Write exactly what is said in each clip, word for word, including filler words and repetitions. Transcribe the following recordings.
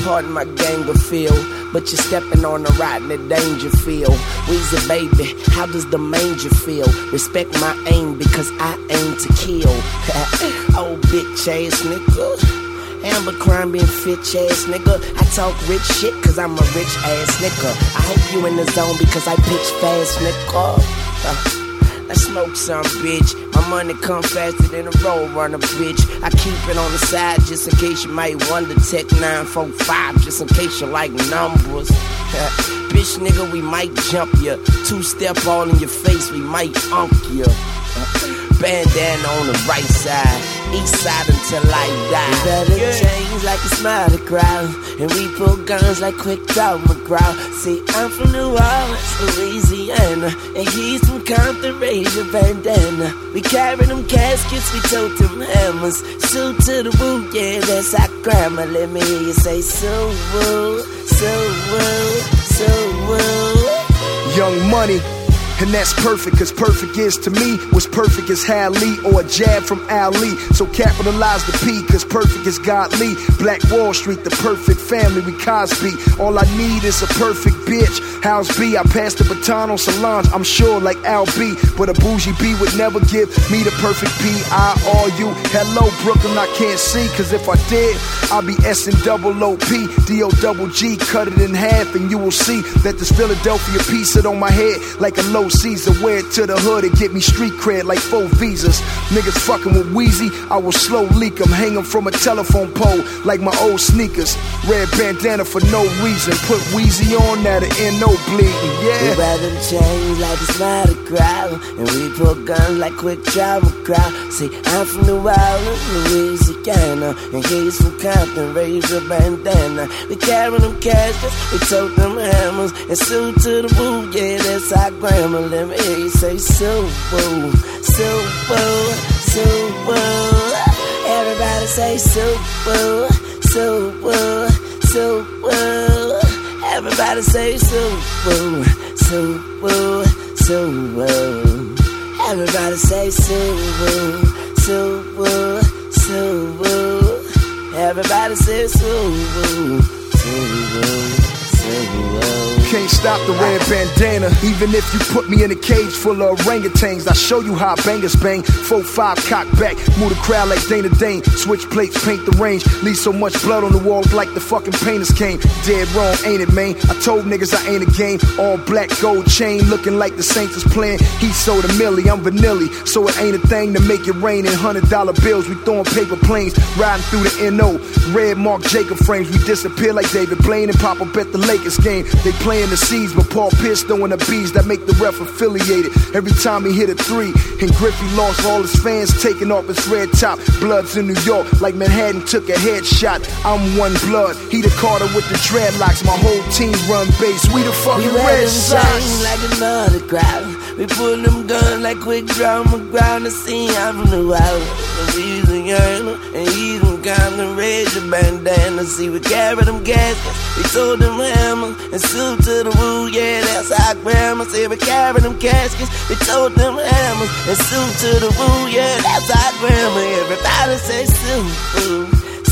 Pardon my ganger feel, but you're stepping on the rotten danger field. Weezy baby, how does the manger feel? Respect my aim because I aim to kill. Oh bitch ass nigga, Amber crime being fitch ass nigga. I talk rich shit cause I'm a rich ass nigga. I hope you in the zone because I pitch fast nigga. uh. I smoke some, bitch. My money come faster than a road runner, bitch. I keep it on the side just in case you might wonder. Tech nine four five just in case you like numbers. Bitch nigga, we might jump ya. Two step all in your face, we might unk ya. Bandana on the right side, east side until I die. We better yeah. change like it's Mardi Gras, and we pull guns like Quick Draw McGraw. See, I'm from New Orleans, Louisiana, and he's from Compton, raise your bandana. We carry them caskets, we tote them hammers. Suit to the woo, yeah, that's our grammar. Let me hear you say so woo, so woo, so woo. Young Money. And that's perfect, cause perfect is to me what's perfect is Hal Lee or a jab from Ali. So capitalize the P, cause perfect is God Lee. Black Wall Street, the perfect family, we Cosby. All I need is a perfect bitch. How's B? I pass the baton on Solange, I'm sure like Al B. But a bougie B would never give me the perfect P I R U. Hello Brooklyn, I can't see, cause if I did, I'd be S and double O P, D O double G, cut it in half and you will see that this Philadelphia piece sit on my head like a low Caesar. Wear it to the hood and get me street cred like four visas. Niggas fucking with Weezy, I will slow leak them, hang them from a telephone pole like my old sneakers. Red bandana for no reason, put Weezy on that and end no bleeding, yeah. We ride them chains like it's Mardi Gras, and we pull guns like Quick Draw McGraw. See, I'm from New Orleans, Louisiana, and he's from Compton, raise your bandana. We carry them caskets, we tote them hammers, and suit to the woo, yeah, that's our grammar. Let me hear you say so woo, so woo, so woo. Everybody say so woo, so woo, so woo. Everybody say so woo, so woo, so woo. Everybody say so woo, so woo, so woo. Everybody say so woo, so woo, so woo. Can't stop the red bandana, even if you put me in a cage full of orangutans. I show you how bangers bang. four five cock back, move the crowd like Dana Dane. Switch plates, paint the range, leave so much blood on the walls like the fucking painters came. Dead wrong, ain't it, man? I told niggas I ain't a game. All black gold chain, looking like the Saints is playing. He sold a milli, I'm vanilla, so it ain't a thing to make it rain in hundred dollar bills. We throwing paper planes, riding through the N O. Red Mark Jacob frames, we disappear like David Blaine and pop up at the Lakers game. They playing the seeds, but Paul Pierce throwing the bees that make the ref affiliated. Every time he hit a three, and Griffey lost all his fans, taking off his red top. Bloods in New York, like Manhattan took a headshot. I'm one blood, he the Carter with the dreadlocks. My whole team run base, we the fucking we Red Sox. Like another crowd, we pull them guns like Quick Draw McGraw. The scene I'm from the wild, Louisiana, and he's from Compton, raise your bandana. See, we carry them gaskets, we told them hammer, and suit to the woo, yeah, that's our grandma. Say we carry them caskets, we told them hammers, and suit to the woo, yeah, that's our grandma. Everybody say so woo,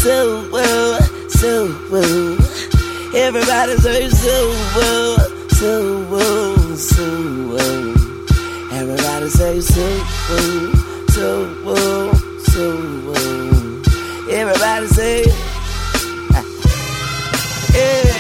so woo, so woo. Everybody say so woo, so woo, so woo. Everybody say so woo, so woo, so woo. Everybody say, ah, yeah.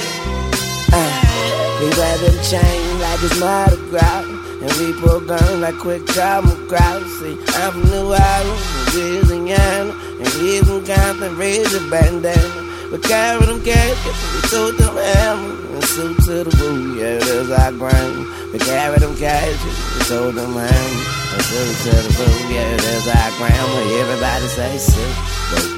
We wear them chains like it's Mardi Gras, and we pull guns like Quick Draw McGraw. See, I'm from New Orleans, Louisiana, and he's from Compton, raise your bandana. We carry them caskets, we tote them hammers, and suit to the woo, yeah, that's our grandma. We carry them caskets, we tote them hammers, and suit to the woo, yeah, that's our grandma. Everybody say so woo.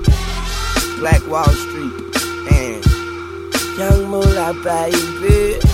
Black Wall Street, and Young Moolah, baby.